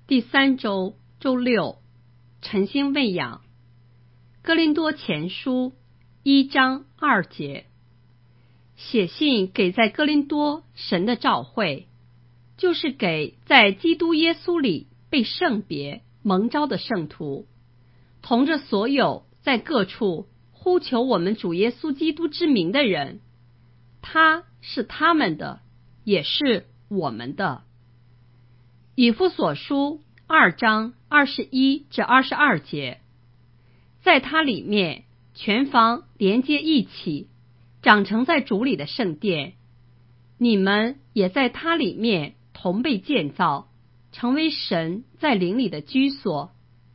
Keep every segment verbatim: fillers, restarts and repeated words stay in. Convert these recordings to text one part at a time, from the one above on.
第三周周六，晨星喂养。哥林多前书一章二节，写信给在哥林多神的召会，就是给在基督耶稣里被圣别蒙召的圣徒，同着所有在各处呼求我们主耶稣基督之名的人，他是他们的，也是我们的。以弗所书二章二十一至二十二节，在他里面全房连接一起，长成在主里的圣殿，你们也在他里面同被建造，成为神在灵里的居所。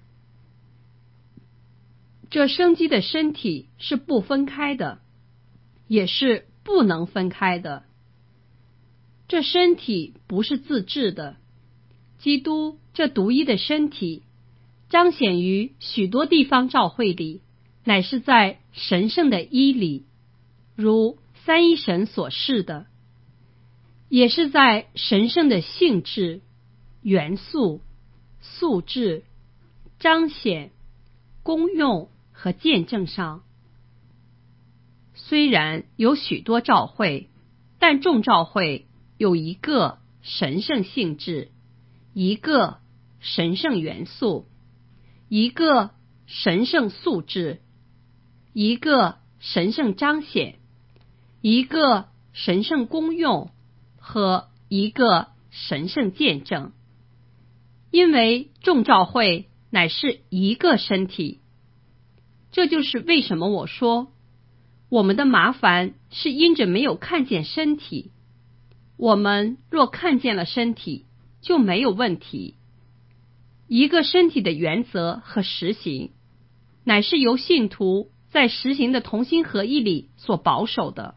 这生机的身体是不分开的，也是不能分开的。这身体不是自治的，基督这独一的身体彰显于许多地方召会里，乃是在神圣的一里，如三一神所示的，也是在神圣的性质、元素、素质、彰显、功用和见证上。虽然有许多召会，但众召会有一个神圣性质，一个神圣元素，一个神圣素质，一个神圣彰显，一个神圣功用和一个神圣见证。因为众召会乃是一个身体，这就是为什么我说我们的麻烦是因着没有看见身体。我们若看见了身体，就没有问题。一个身体的原则和实行，乃是由信徒在实行的同心合一里所保守的。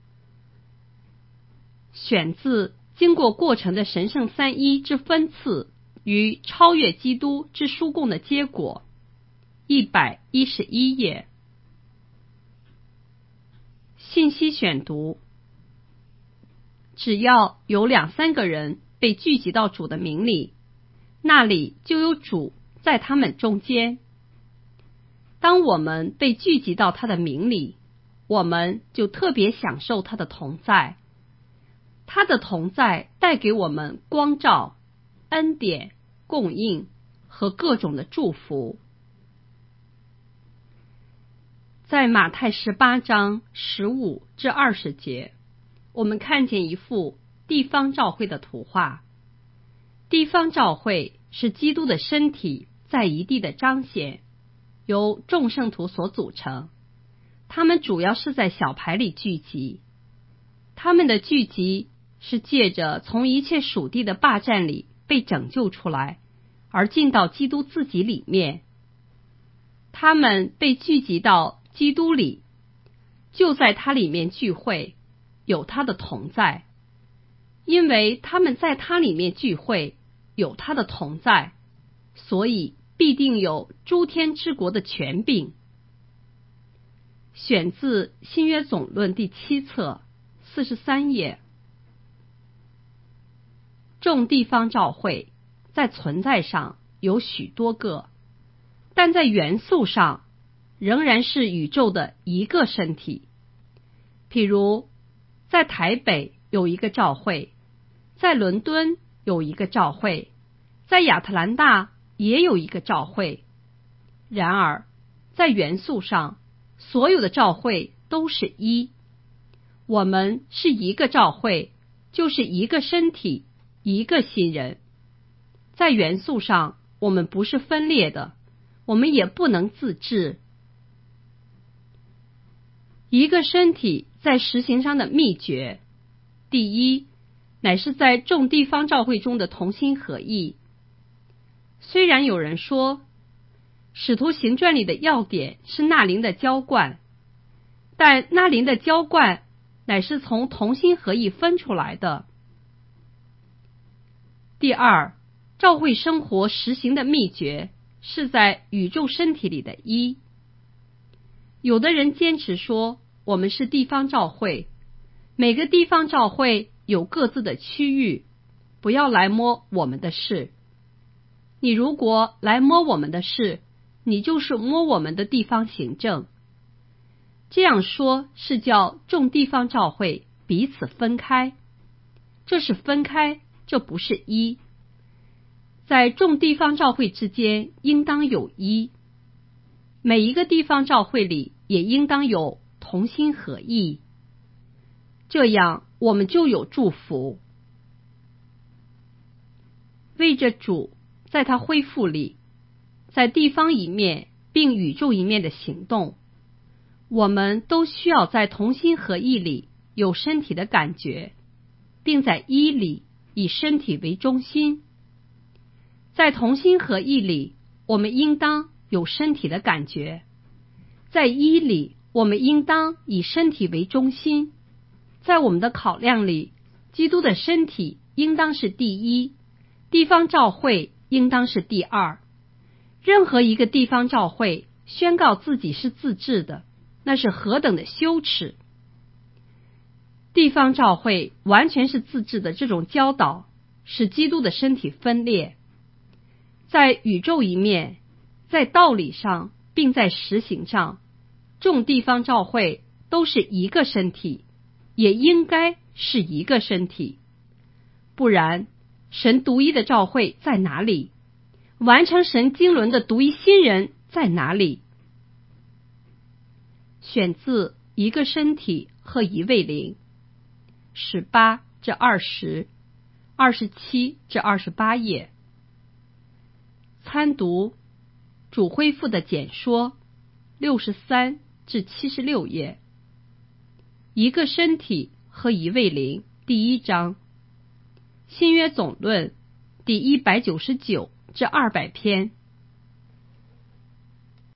选自经过过程的神圣三一之分赐与超越基督之殊供的结果，一百一十一页。信息选读：只要有两三个人被聚集到主的名里，那里就有主在他们中间。当我们被聚集到他的名里，我们就特别享受他的同在。他的同在带给我们光照、恩典、供应和各种的祝福。在马太十八章十五至二十节，我们看见一幅地方召会的图画。地方召会是基督的身体在一地的彰显，由众圣徒所组成。他们主要是在小牌里聚集，他们的聚集是借着从一切属地的霸占里被拯救出来，而进到基督自己里面。他们被聚集到基督里，就在他里面聚会，有他的同在。因为他们在他里面聚会，有他的同在，所以必定有诸天之国的权柄。选自新约总论第七册四十三页。众地方召会在存在上有许多个，但在元素上仍然是宇宙的一个身体。譬如在台北有一个召会，在伦敦有一个召会，在亚特兰大也有一个召会。然而在元素上，所有的召会都是一。我们是一个召会，就是一个身体，一个新人。在元素上，我们不是分裂的，我们也不能自治。一个身体在实行上的秘诀，第一，乃是在众地方召会中的同心合意。虽然有人说使徒行传里的要点是纳灵的浇灌，但纳灵的浇灌乃是从同心合意分出来的。第二，召会生活实行的秘诀是在宇宙身体里的一。有的人坚持说我们是地方召会，每个地方召会有各自的区域，不要来摸我们的事。 你如果来摸我们的事，你就是摸我们的地方行政。这样说是叫众地方教会彼此分开，这是分开，这不是一。在众地方教会之间应当有一，每一个地方教会里也应当有同心合意，这样我们就有祝福。为着主在他恢复里，在地方一面并宇宙一面的行动，我们都需要在同心合意里有身体的感觉，并在一里以身体为中心。在同心合意里，我们应当有身体的感觉；在一里，我们应当以身体为中心。在我们的考量里，基督的身体应当是第一，地方教会应当是第二。任何一个地方教会宣告自己是自治的，那是何等的羞耻！地方教会完全是自治的这种教导，使基督的身体分裂。在宇宙一面，在道理上并在实行上，众地方教会都是一个身体，也应该是一个身体。不然，神独一的教会在哪里？完成神经纶的独一新人在哪里？选自一个身体和一位灵，十八至二十，二十七至二十八页。参读主恢复的简说，六十三至七十六页。一个身体和一位灵，第一章。新约总论第一百九十九至二百篇。